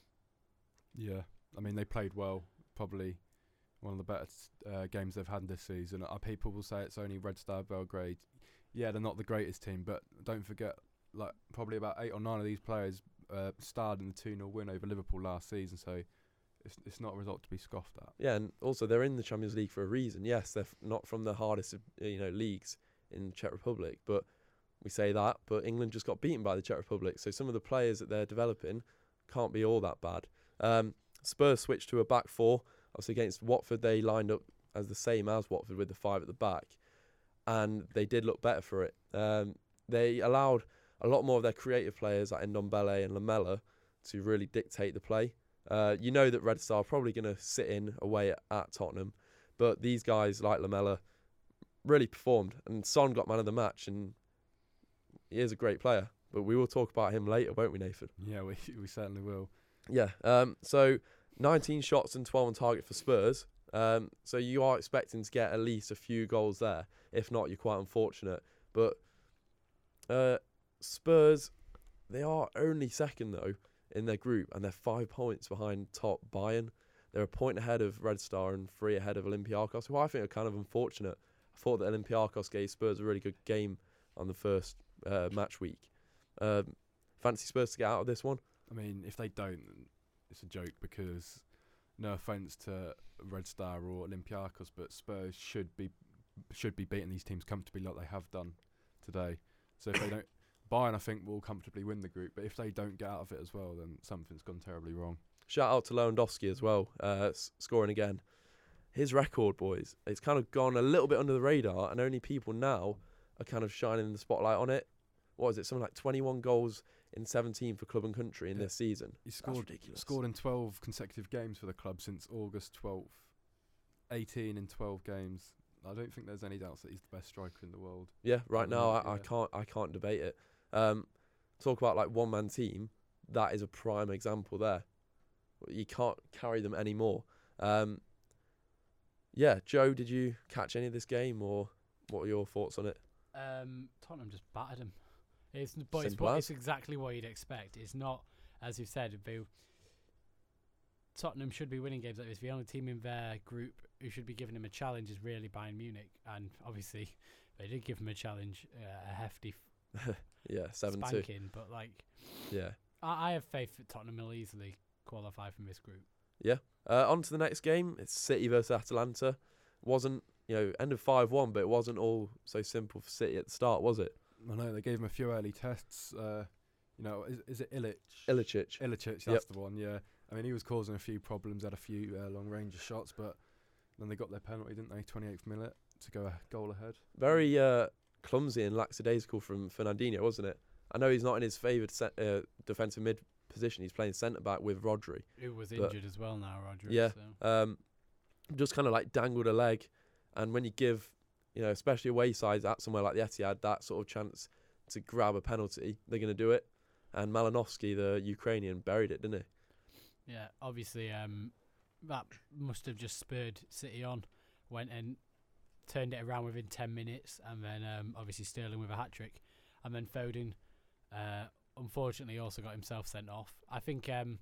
Yeah, I mean, they played well. Probably one of the better uh, games they've had this season. Uh, people will say it's only Red Star Belgrade. Yeah, they're not the greatest team, but don't forget, like probably about eight or nine of these players uh, starred in the two nil win over Liverpool last season. So it's it's not a result to be scoffed at. Yeah, and also they're in the Champions League for a reason. Yes, they're f- not from the hardest of, you know, leagues in Czech Republic, but we say that, but England just got beaten by the Czech Republic, so some of the players that they're developing can't be all that bad. Um, Spurs switched to a back four. Obviously against Watford, they lined up as the same as Watford with the five at the back, and they did look better for it. Um, they allowed a lot more of their creative players like Ndombele and Lamela to really dictate the play. Uh, you know that Red Star are probably going to sit in away at, at Tottenham, but these guys like Lamela really performed, and Son got man of the match, and he is a great player. But we will talk about him later, won't we, Nathan? Yeah, we we certainly will. Yeah. Um. So nineteen shots and twelve on target for Spurs. Um. So you are expecting to get at least a few goals there. If not, you're quite unfortunate. But uh, Spurs, they are only second though in their group, and they're five points behind top Bayern. They're a point ahead of Red Star and three ahead of Olympiacos, who I think are kind of unfortunate. I thought that Olympiacos gave Spurs a really good game on the first uh, match week. Um, fancy Spurs to get out of this one? I mean, if they don't, it's a joke because, no offence to Red Star or Olympiacos, but Spurs should be should be beating these teams comfortably like they have done today. So if they don't, Bayern I think will comfortably win the group, but if they don't get out of it as well, then something's gone terribly wrong. Shout out to Lewandowski as well, uh, s- scoring again. His record, boys, it's kind of gone a little bit under the radar, and only people now are kind of shining the spotlight on it. What is it? Something like twenty-one goals in seventeen for club and country in Yeah. this season. He That's scored ridiculous. scored in twelve consecutive games for the club since August twelfth. eighteen in twelve games. I don't think there's any doubts that he's the best striker in the world. Yeah, right Other now than I, I that, yeah. can't I can't debate it. Um, talk about like one man team. that is a prime example there. You can't carry them anymore. Um, yeah, Joe, did you catch any of this game, or what are your thoughts on it? Um, Tottenham just battered him. It's, but it's, Simple what, as. it's exactly what you'd expect. It's not, as you said, be, Tottenham should be winning games like this. The only team in their group who should be giving him a challenge is really Bayern Munich, and obviously they did give him a challenge, uh, a hefty Yeah, seven two. spanking. But like, Yeah. I, I have faith that Tottenham will easily qualify from this group. Yeah. Uh, on to the next game. It's City versus Atalanta. Wasn't, you know, end of five one, but it wasn't all so simple for City at the start, was it? I know they gave him a few early tests. Uh, you know, is, is it Illich? Ilicic. Ilicic, that's Yep. the one. Yeah. I mean, he was causing a few problems. Had a few uh, long range shots, but then they got their penalty, didn't they? twenty-eighth minute to go a goal ahead. Very uh, clumsy and lackadaisical from Fernandinho, wasn't it? I know he's not in his favoured se- uh, defensive mid position. He's playing centre back with Rodri. Who was But- injured as well now, Rodri. Yeah. So. Um, just kind of like dangled a leg, and when you give, you know, especially away sides at somewhere like the Etihad, that sort of chance to grab a penalty, they're going to do it. And Malinovsky, the Ukrainian, buried it, didn't he? Yeah, obviously, um, that must have just spurred City on. Went and turned it around within ten minutes, and then um, obviously Sterling with a hat trick, and then Foden, uh, unfortunately, also got himself sent off. I think um,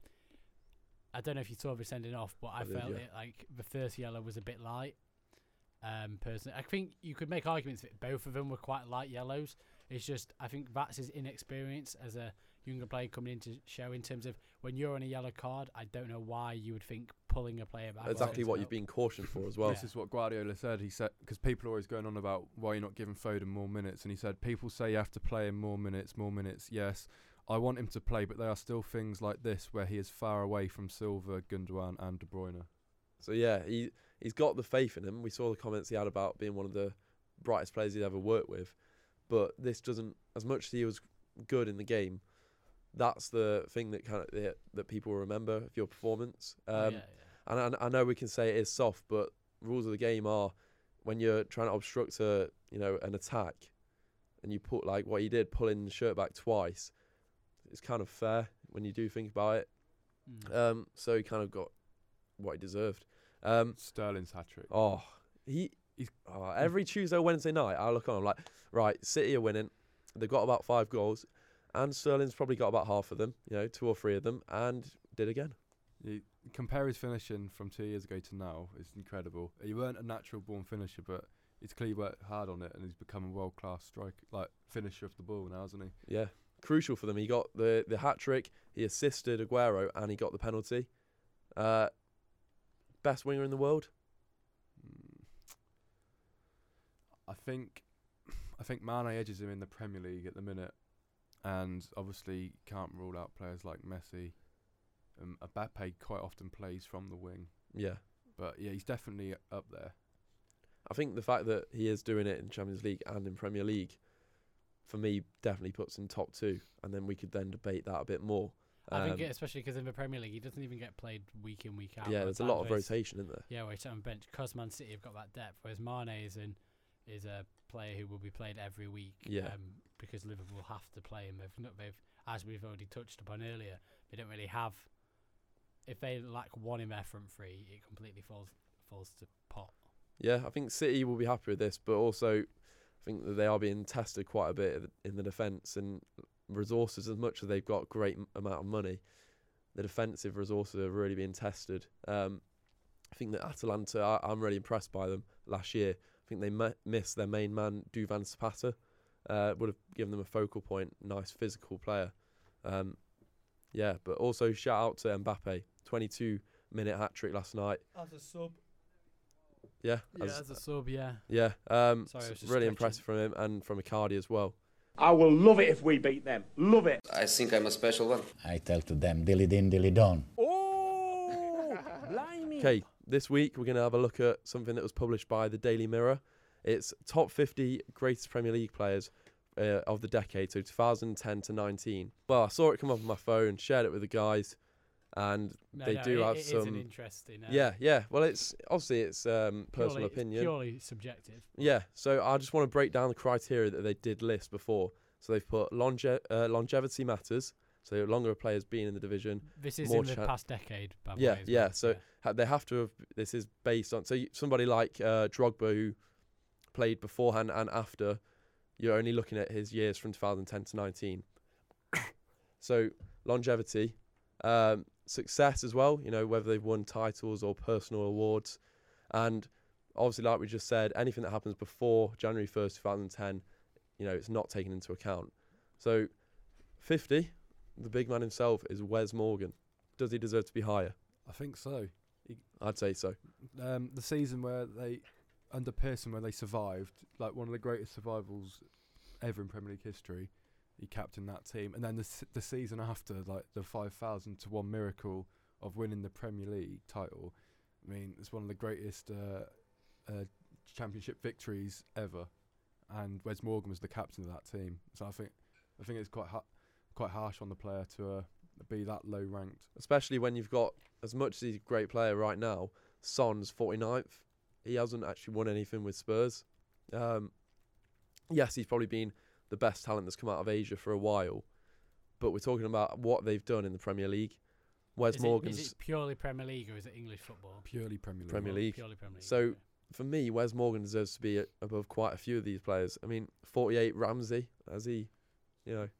I don't know if you saw the sending off, but I, I did, felt yeah. it like the first yellow was a bit light. Um, personally, I think you could make arguments that both of them were quite light yellows. It's just I think that's his inexperience as a younger player coming into show in terms of when you're on a yellow card. I don't know why you would think pulling a player back. Exactly was what gonna you've help. been cautioned for as well. Yeah. This is what Guardiola said. He said, because people are always going on about why you're not giving Foden more minutes, and he said people say you have to play him more minutes, more minutes. Yes, I want him to play, but there are still things like this where he is far away from Silva, Gundogan, and De Bruyne. So yeah, he he's got the faith in him. We saw the comments he had about being one of the brightest players he'd ever worked with, but this doesn't. As much as he was good in the game, that's the thing that kind of that, that people will remember of your performance. Um, Oh, yeah, yeah. And I, I know we can say it is soft, but rules of the game are when you're trying to obstruct a you know an attack, and you put like what he did, pulling the shirt back twice. It's kind of fair when you do think about it. Mm. Um, so he kind of got what he deserved. Um, Sterling's hat trick. oh, he he's oh, every Tuesday, Wednesday night, I look on. I'm like, right, City are winning. They've got about five goals, and Sterling's probably got about half of them. You know, two or three of them, and did again. You compare his finishing from two years ago to now, it's incredible. He weren't a natural born finisher, but he's clearly worked hard on it, and he's become a world class striker, like finisher of the ball now, hasn't he? Yeah, crucial for them. He got the the hat trick. He assisted Aguero, and he got the penalty. Uh, best winger in the world. Mm. I think, I think Mane edges him in the Premier League at the minute, and obviously can't rule out players like Messi. Um, Mbappe quite often plays from the wing, Yeah, but yeah, he's definitely up there. I think the fact that he is doing it in Champions League and in Premier League, for me, definitely puts him top two, and then we could then debate that a bit more. I think Um, it, especially because in the Premier League, he doesn't even get played week in, week out. yeah, Like there's a that, lot of whereas- rotation, isn't there? Yeah, where he's on bench. Because Man City have got that depth, whereas Mane is in, is a player who will be played every week. Yeah. Um, because Liverpool have to play him. They've, not, they've, as we've already touched upon earlier, they don't really have. If they lack one in their front three, it completely falls falls to pot. Yeah, I think City will be happy with this, but also I think that they are being tested quite a bit in the defence and resources. As much as they've got great m- amount of money, the defensive resources are really being tested. Um, I think that Atalanta, I, I'm really impressed by them last year. I think they m- missed their main man, Duvan Zapata. Uh, would have given them a focal point, nice physical player. Um, yeah, but also shout out to Mbappe, twenty-two minute hat trick last night. As a sub. Yeah, Yeah, as- as a sub, yeah. yeah. Um, Sorry, I was s- just really stretching. impressive from him and from Icardi as well. I will love it if we beat them. Love it. I think I'm a special one. I tell to them, dilly din, dilly don. Oh, blimey. Okay, this week we're going to have a look at something that was published by the Daily Mirror. It's top fifty greatest Premier League players uh, of the decade, so two thousand ten to nineteen. Well, I saw it come up on my phone, shared it with the guys, and No, they no, do it, have it is some. an interesting. Uh, Yeah, yeah. Well, it's obviously it's um, personal purely, it's opinion. purely subjective. Yeah, so I just want to break down the criteria that they did list before. So they've put longe- uh, longevity matters, So longer players being in the division. This is more in the chan- past decade. By the Yeah, way, as yeah. well. So ha- they have to have. This is based on. So you, somebody like uh, Drogba, who played beforehand and after, you're only looking at his years from two thousand ten to nineteen. So longevity, um, success as well. You know, whether they've won titles or personal awards, and obviously, like we just said, anything that happens before January first, two thousand ten, you know, it's not taken into account. So fifty, the big man himself is Wes Morgan. Does he deserve to be higher? I think so. He, I'd say so. um, the season where they, under Pearson, where they survived, like one of the greatest survivals ever in Premier League history, he captained that team. And then the s- the season after, like the five thousand to one miracle of winning the Premier League title, I mean, it's one of the greatest uh, uh, championship victories ever. And Wes Morgan was the captain of that team. So I think I think it's quite ha- quite harsh on the player to uh, be that low ranked. Especially when you've got, as much as he's a great player right now, Son's forty-ninth. He hasn't actually won anything with Spurs. Um, yes, he's probably been the best talent that's come out of Asia for a while. But we're talking about what they've done in the Premier League. Wes is Morgan's... It, is it purely Premier League or is it English football? Purely Premier League. Premier League. Purely Premier League. So, okay. for me, Wes Morgan deserves to be a- above quite a few of these players. I mean, forty-eight Ramsey, as he, you know...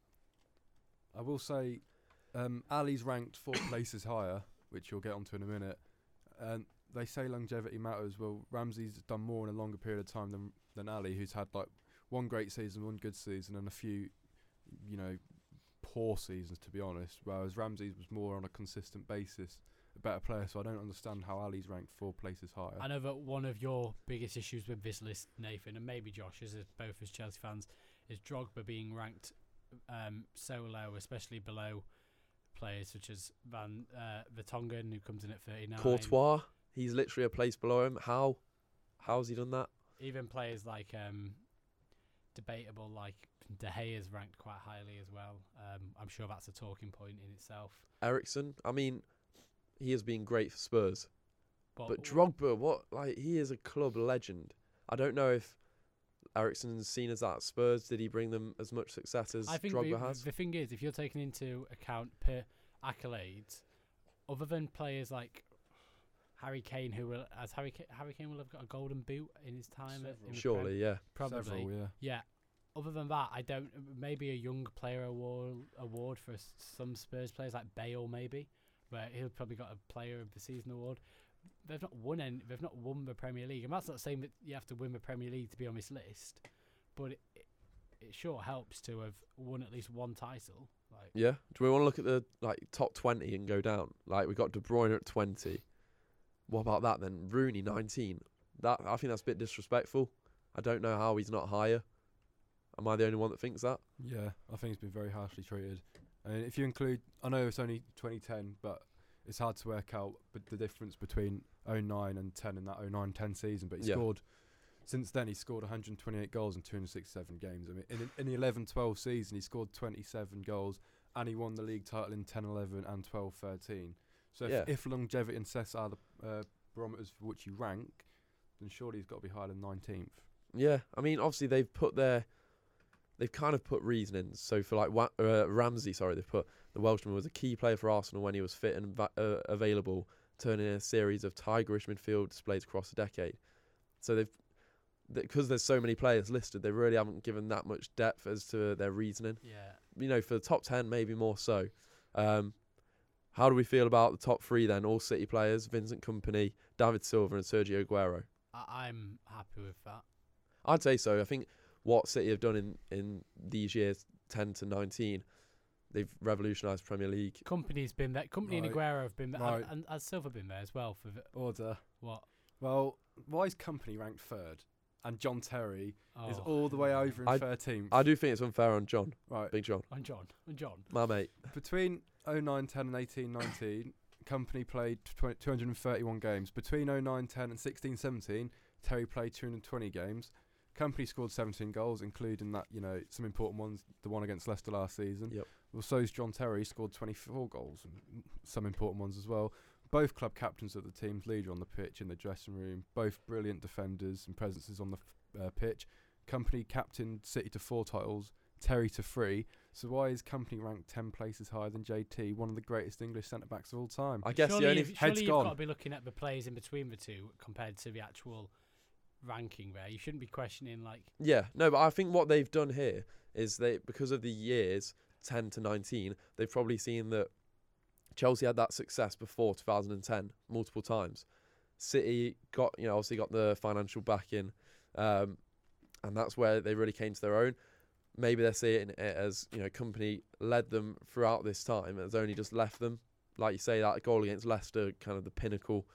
I will say, um, Ali's ranked four places higher, which you'll get onto in a minute. And they say longevity matters. Well, Ramsey's done more in a longer period of time than than Ali, who's had like one great season, one good season, and a few, you know, poor seasons, to be honest. Whereas Ramsey's was more on a consistent basis, a better player. So I don't understand how Ali's ranked four places higher. I know that one of your biggest issues with this list, Nathan, and maybe Josh, as a, both as Chelsea fans, is Drogba being ranked um, so low, especially below players such as Van uh, Vertonghen, who comes in at thirty-nine. Courtois, he's literally a place below him. How? How's he done that? Even players like um, debatable, like De Gea's ranked quite highly as well. Um, I'm sure that's a talking point in itself. Ericsson, I mean, he has been great for Spurs. But, But Drogba, what? Like, he is a club legend. I don't know if Ericsson's seen as that at Spurs. Did he bring them as much success as I think Drogba the, has? the thing is, if you're taking into account per accolades, other than players like Harry Kane, who will, as Harry Ca- Harry Kane will have got a golden boot in his time. At, in the Surely, Prem, yeah. probably. Several, yeah. Yeah. Other than that, I don't. Maybe a young player award award for s- some Spurs players like Bale, maybe, where he'll probably got a Player of the Season award. They've not won any. They've not won the Premier League, and that's not saying that you have to win the Premier League to be on this list, but it it, it sure helps to have won at least one title. Like, Yeah. Do we want to look at the like top twenty and go down? Like, we got De Bruyne at twenty. What about that then? Rooney nineteen. That I think that's a bit disrespectful. I don't know how he's not higher. Am I the only one that thinks that? Yeah, I think he's been very harshly treated. And if you include, I know it's only twenty ten, but it's hard to work out but the difference between oh nine and ten in that oh nine ten season. But he Yeah. scored, since then he scored one hundred twenty-eight goals in two hundred sixty-seven games. I mean, in, in the eleven twelve season he scored twenty-seven goals and he won the league title in ten eleven and twelve thirteen. So if, Yeah. if longevity and success are the uh, barometers for which you rank, then surely he's got to be higher than nineteenth. Yeah. I mean, obviously they've put their, they've kind of put reasonings. So for like Wa- uh, Ramsey, sorry, they've put the Welshman was a key player for Arsenal when he was fit and va- uh, available, turning in a series of tigerish midfield displays across a decade. So they've, because there's so many players listed, they really haven't given that much depth as to their reasoning. yeah. You know, for the top ten, maybe more so. Um, how do we feel about the top three then? All City players: Vincent Kompany, David Silva, and Sergio Aguero. I, I'm happy with that. I'd say so. I think what City have done in, in these years, ten to nineteen, they've revolutionised Premier League. Company's been there. Company and Right. Aguero have been there, Right. and, and has Silva been there as well for the, Order. what? Well, why is Company ranked third? And John Terry is Oh, all the way over in I- thirteenth. I do think it's unfair on John, Right. Big John, on John, on John. my mate. Between oh nine ten and eighteen nineteen, Company played tw- two hundred thirty-one games. Between oh nine ten and sixteen seventeen, Terry played two hundred twenty games. Company scored seventeen goals, including that, you know, some important ones, the one against Leicester last season. Yep. Well, so's John Terry, scored twenty-four goals, and some important ones as well. Both club captains of the team's leader on the pitch, in the dressing room. Both brilliant defenders and presences on the f- uh, pitch. Company captained City to four titles. Terry to three. So why is Company ranked ten places higher than J T, one of the greatest English centre backs of all time? I guess surely the only you've, head's surely you've gone. got to be looking at the players in between the two compared to the actual ranking there. You shouldn't be questioning like. Yeah, no, but I think what they've done here is they, because of the years ten to nineteen, they've probably seen that Chelsea had that success before two thousand ten multiple times. City got, you know, obviously got the financial backing, um, and that's where they really came to their own. Maybe they're seeing it as, you know, Company led them throughout this time and has only just left them. Like you say, that goal against Leicester, kind of the pinnacle.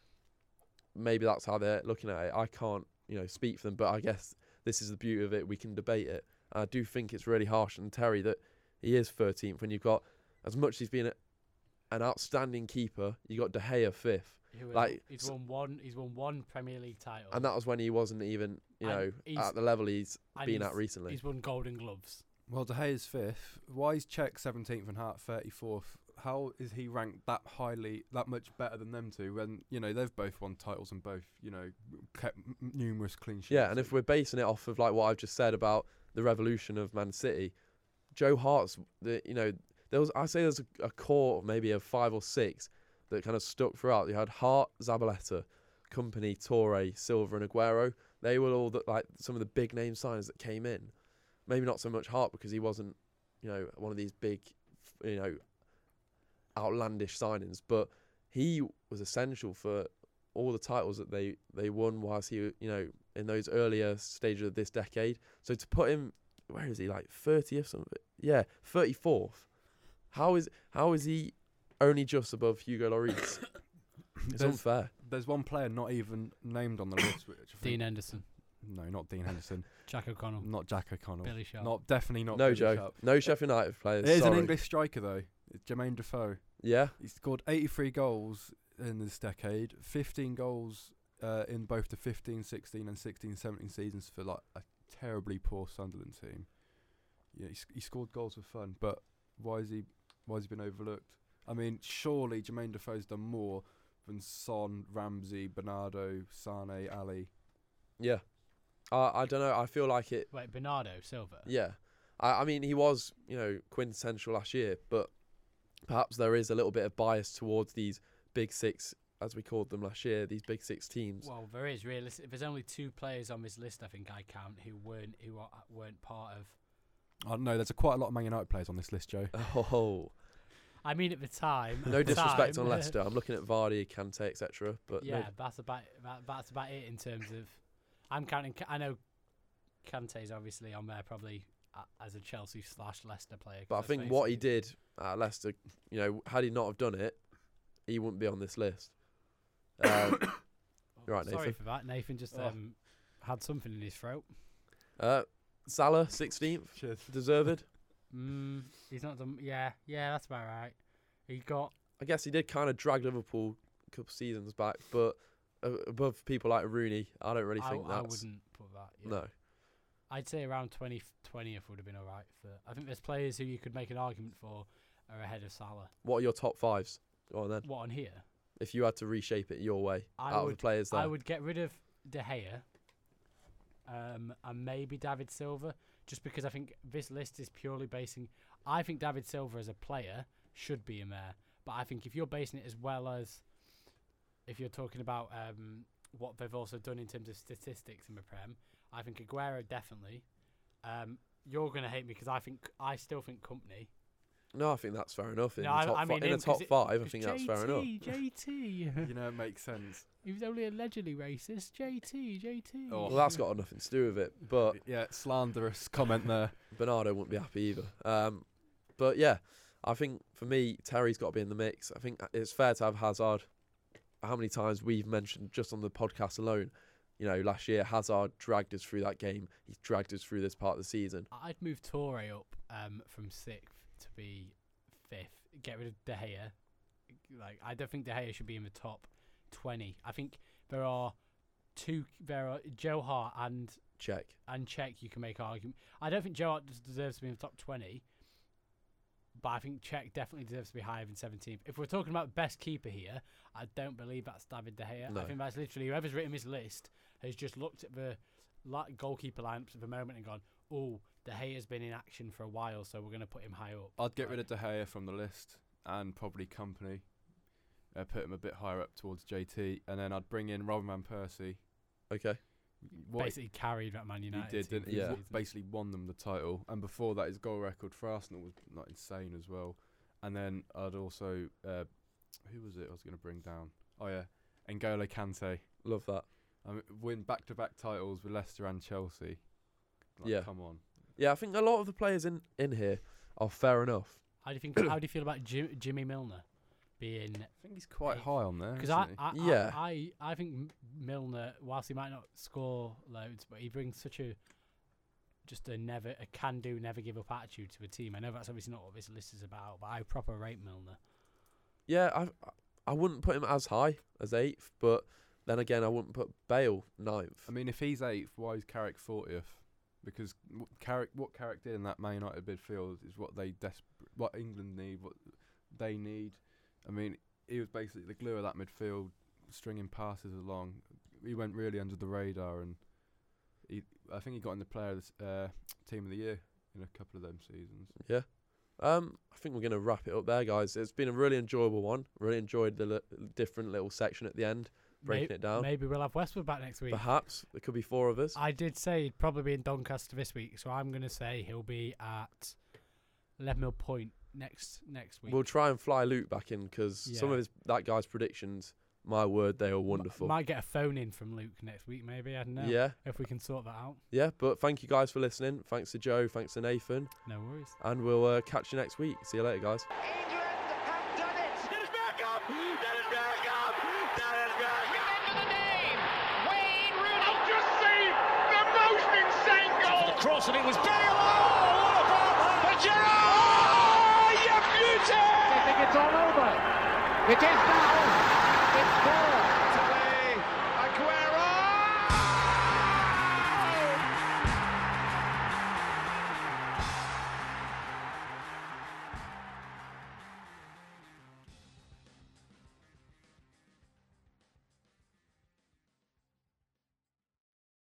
Maybe that's how they're looking at it. I can't, you know, speak for them, but I guess this is the beauty of it. We can debate it. And I do think it's really harsh on Terry that he is thirteenth when you've got, as much as he's been a, an outstanding keeper, you got De Gea fifth. Who has, Like, he's won one. He's won one Premier League title, And that was when he wasn't even, you And know, he's- at the level he's and been he's- at recently. He's won Golden Gloves. Well, De Gea's fifth. Why is Czech seventeenth and Hart thirty-fourth? How is he ranked that highly, that much better than them two? When, you know, they've both won titles and both, you know, kept m- numerous clean sheets. Yeah, and if we're basing it off of like what I've just said about the revolution of Man City, Joe Hart's, the you know, there was I say there's a, a core maybe of five or six that kind of stuck throughout. You had Hart, Zabaleta, Company, Torre, Silva, and Aguero. They were all the, like some of the big name signings that came in. Maybe not so much Hart because he wasn't, you know, one of these big, you know, outlandish signings, but he was essential for all the titles that they, they won whilst he, you know, in those earlier stages of this decade. So to put him, where is he, like thirtieth something? Yeah, thirty-fourth. How is how is he only just above Hugo Lloris? It's There's- unfair. There's one player not even named on the list. Which I think, Dean Henderson, No, not Dean Henderson. Jack O'Connell, Not Jack O'Connell. Billy Sharp. Not definitely not. No, Billy Joe. Sharp. No Sheffield United players. There's an sorry. English striker though. It's Jermaine Defoe. Yeah. He scored eighty-three goals in this decade. fifteen goals uh, in both the fifteen sixteen and sixteen seventeen seasons for like a terribly poor Sunderland team. Yeah, he, sc- he scored goals for fun, but why is he? Why has he been overlooked? I mean, surely Jermaine Defoe's done more than Son, Ramsey, Bernardo, Sane, Ali. Yeah. Uh, I don't know. I feel like it. Wait, Bernardo Silva. Yeah. I, I mean, he was, you know, quintessential last year, but perhaps there is a little bit of bias towards these big six, as we called them last year, these big six teams. Well, there is realistic. There's only two players on this list I think I count who weren't who are, weren't part of. I don't know. There's a quite a lot of Man United players on this list, Joe. Oh, I mean, at the time. no at the disrespect time, on Leicester. I'm looking at Vardy, Kante, et cetera. But yeah, no, that's about that, that's about it in terms of. I'm counting. Ka- I know Kante's obviously on there probably uh, as a Chelsea slash Leicester player. 'cause but I let's think face what it, he did at Leicester, you know, had he not have done it, he wouldn't be on this list. Um, oh, right, Sorry Nathan. for that. Nathan just Oh. um, had something in his throat. uh, Salah, sixteenth, Cheers. deserved. Mm, he's not done. Yeah, yeah, that's about right. He got. I guess he did kind of drag Liverpool a couple seasons back, but uh, above people like Rooney, I don't really I, think I that's. wouldn't put that. Yeah. No. I'd say around twenty, twentieth would have been alright. For I think there's players who you could make an argument for are ahead of Salah. What are your top fives? Go on then. What on here? If you had to reshape it your way, I out of would- the players there. I would get rid of De Gea, um, and maybe David Silva, just because I think this list is purely basing. I think David Silva as a player should be in there, but I think if you're basing it as well as, if you're talking about um, what they've also done in terms of statistics in the Prem, I think Aguero definitely. Um, you're gonna hate me because I think I still think Company. No, I think that's fair enough. In No, the I- top, I mean fi- in him the 'cause top it- five, I It's think that's fair enough. J T. You know, it makes sense. He was only allegedly racist. J T, J T. Oh. Well, that's got nothing to do with it. But Yeah, slanderous comment there. Bernardo wouldn't be happy either. Um, but yeah, I think for me, Terry's got to be in the mix. I think it's fair to have Hazard. How many times we've mentioned just on the podcast alone, you know, last year Hazard dragged us through that game. He's dragged us through this part of the season. I'd move Torre up um, from sixth to be fifth. Get rid of De Gea. Like I don't think De Gea should be in the top twenty. I think there are two. There are Joe Hart and Check. and Czech. You can make argument. I don't think Joe Hart des- deserves to be in the top twenty, but I think Czech definitely deserves to be higher than seventeenth. If we're talking about best keeper here, I don't believe that's David De Gea. No. I think that's literally whoever's written this list has just looked at the la- goalkeeper lineups at the moment and gone, "Oh, De Gea's been in action for a while, so we're going to put him high up. I'd get rid of Like- De Gea from the list and probably Company. Uh, put him a bit higher up towards J T, and then I'd bring in Robin van Persie. Okay. What he- Basically carried that Man United. he did, team didn't for he? the Yeah. season. Basically won them the title, and before that, his goal record for Arsenal was not insane as well. And then I'd also, uh, who was it I was going to bring down? Oh yeah, N'Golo Kante. Love that. I mean, win back-to-back titles with Leicester and Chelsea. Like, Yeah. come on. Yeah, I think a lot of the players in, in here are fair enough. How do you think? How do you feel about Jim, Jimmy Milner being? I think he's quite Eighth. high on there. Because isn't I, he? I, Yeah. I, I, I think M- Milner, whilst he might not score loads, but he brings such a just a never a can-do, never give up attitude to a team. I know that's obviously not what this list is about, but I proper rate Milner. Yeah, I I wouldn't put him as high as eighth, but then again, I wouldn't put Bale ninth. I mean, if he's eighth, why is Carrick fortieth? Because what Carrick, what Carrick did in that Man United midfield is what they desper- what England need, what they need. I mean, he was basically the glue of that midfield, stringing passes along. He went really under the radar, and he, I think he got in the player of the, uh, team of the year in a couple of them seasons. Yeah. Um, I think we're going to wrap it up there, guys. It's been a really enjoyable one. Really enjoyed the li- different little section at the end, breaking May- it down. Maybe we'll have Westwood back next week. Perhaps there could be four of us. I did say he'd probably be in Doncaster this week, so I'm going to say he'll be at Leadmill Point next next week. We'll try and fly Luke back in because some Yeah. of his that guy's predictions, my word, they are wonderful. M- might get a phone in from Luke next week, maybe. I don't know. Yeah, If we can sort that out. yeah. But thank you guys for listening. Thanks to Joe. Thanks to Nathan. No worries. And we'll uh, catch you next week. See you later, guys. England have done it. Dennis Bergkamp. Dennis Bergkamp. Dennis Bergkamp. Remember the name. Wayne Rooney. I've just seen the most insane goal. The cross and it was Bale. Oh, what about that? For Gerrard. Oh, you beauty. They think it's all over. It is now. It's four.